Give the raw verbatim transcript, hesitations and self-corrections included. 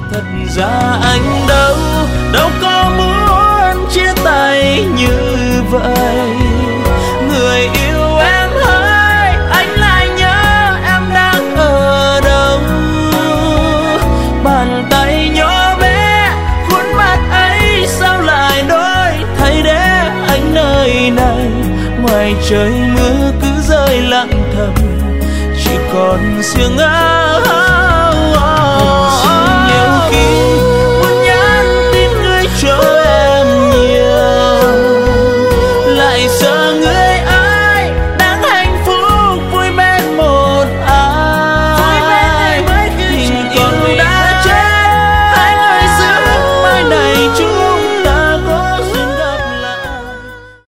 Thật ra anh đâu, đâu có muốn chia tay như vậy. Người yêu em ơi, anh lại nhớ em đang ở đâu. Bàn tay nhỏ bé, khuôn mặt ấy sao lại đổi thay để anh nơi này. Ngoài trời mưa cứ rơi lặng thầm, chỉ còn sương áo